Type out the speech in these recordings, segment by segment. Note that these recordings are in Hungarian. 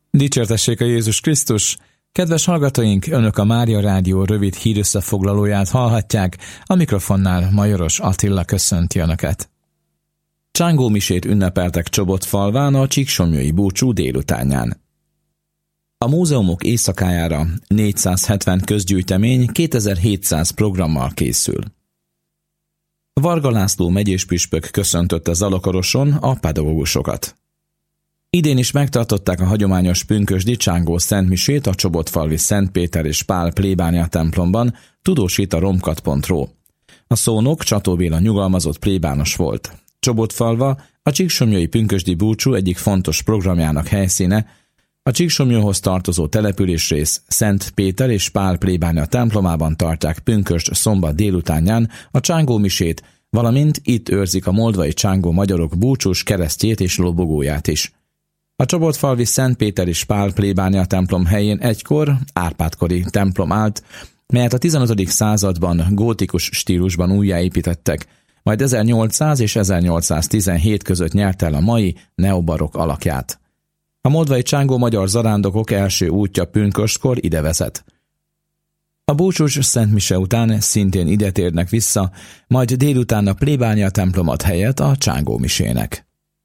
Dicsértessék a Jézus Krisztus! Kedves hallgatóink, Önök a Mária Rádió rövid hírösszefoglalóját hallhatják, a mikrofonnál Majoros Attila köszönti Önöket. Csángómisét ünnepeltek Csobotfalván a csíksomlyai búcsú délutánján. A múzeumok éjszakájára 470 közgyűjtemény 2700 programmal készül. Varga László megyéspüspök köszöntötte Zalakaroson a pedagógusokat. Idén is megtartották a hagyományos pünkösdi Csángó szentmisét a Csobotfalvi Szent Péter és Pál plébánia templomban, tudósít a romkat.ro. A szónok Csató Béla nyugalmazott plébános volt. Csobotfalva a csíksomlyai pünkösdi búcsú egyik fontos programjának helyszíne, a Csíksomlyóhoz tartozó településrész Szent Péter és Pál plébánia templomában tartják pünkösd szombat délutánján a csángómisét, valamint itt őrzik a moldvai csángó magyarok búcsús keresztjét és lobogóját is. A Csobotfalvi Szent Péter és Pál plébánia templom helyén egykor Árpád-kori templom állt, melyet a 15. században gótikus stílusban újjáépítettek, majd 1800 és 1817 között nyerte el a mai neobarokk alakját. A moldvai csángó magyar zarándokok első útja pünköstkor ide vezet. A búcsús szentmise után szintén ide térnek vissza, majd délután a plébánia templomat helyett a csángómisének.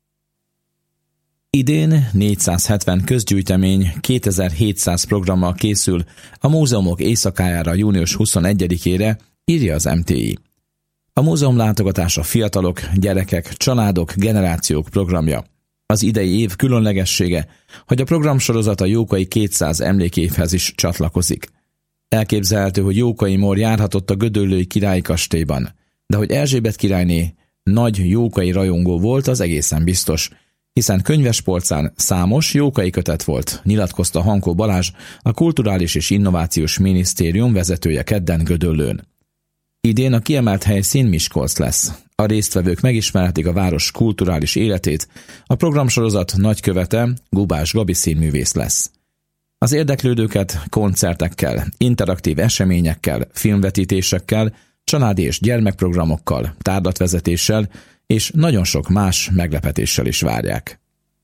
Idén 470 közgyűjtemény 2700 programmal készül a múzeumok éjszakájára június 21-ére, írja az MTI. A múzeum látogatása fiatalok, gyerekek, családok, generációk programja. Az idei év különlegessége, hogy a programsorozat a Jókai 200 emlékévhez is csatlakozik. Elképzelhető, hogy Jókai Mór járhatott a gödöllői királyi kastélyban, de hogy Erzsébet királyné nagy jókai rajongó volt, az egészen biztos, hiszen könyvespolcán számos jókai kötet volt, nyilatkozta Hankó Balázs, a Kulturális és Innovációs Minisztérium vezetője kedden Gödöllőn. Idén a kiemelt helyszín Miskolc lesz. A résztvevők megismerhetik a város kulturális életét, a programsorozat nagykövete Gubás Gabi színművész lesz. Az érdeklődőket koncertekkel, interaktív eseményekkel, filmvetítésekkel, családi és gyermekprogramokkal, tárlatvezetéssel és nagyon sok más meglepetéssel is várják.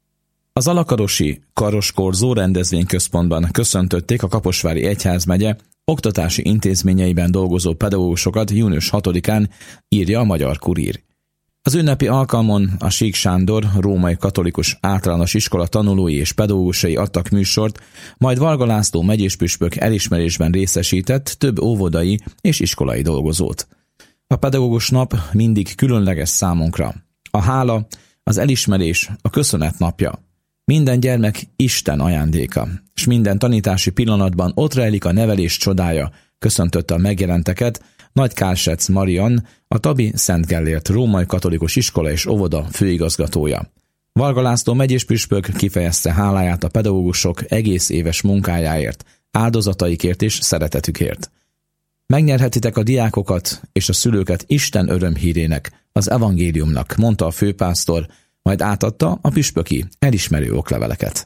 Az alakarosi Karoskorzó rendezvényközpontban köszöntötték a Kaposvári Egyházmegye oktatási intézményeiben dolgozó pedagógusokat június 6-án, írja a Magyar Kurír. Az ünnepi alkalmon a Sík Sándor római katolikus általános iskola tanulói és pedagógusai adtak műsort, majd Varga László megyéspüspök elismerésben részesített több óvodai és iskolai dolgozót. A pedagógus nap mindig különleges számunkra. A hála, az elismerés, a köszönet napja. Minden gyermek Isten ajándéka, és minden tanítási pillanatban ott rejlik a nevelés csodája, köszöntötte a megjelenteket Nagy Kálsec Marian, a Tabi Szent Gellért római katolikus iskola és óvoda főigazgatója. Varga László megyéspüspök kifejezte háláját a pedagógusok egész éves munkájáért, áldozataikért és szeretetükért. Megnyerhetitek a diákokat és a szülőket Isten örömhírének, az evangéliumnak, mondta a főpásztor, majd átadta a püspöki elismerő okleveleket.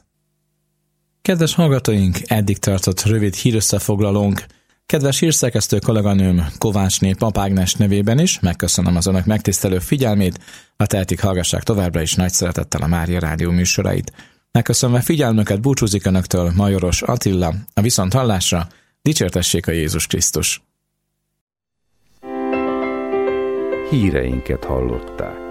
Kedves hallgatóink, eddig tartott rövid hírösszefoglalónk. Kedves hírszerkesztő kolléganőm Kovácsné Pap Ágnes nevében is megköszönöm az önök megtisztelő figyelmét, ha tehetik, hallgassák továbbra is nagy szeretettel a Mária Rádió műsorait. Megköszönve figyelmüket búcsúzik önöktől Majoros Attila, a viszonthallásra, dicsértessék a Jézus Krisztus! Híreinket hallották.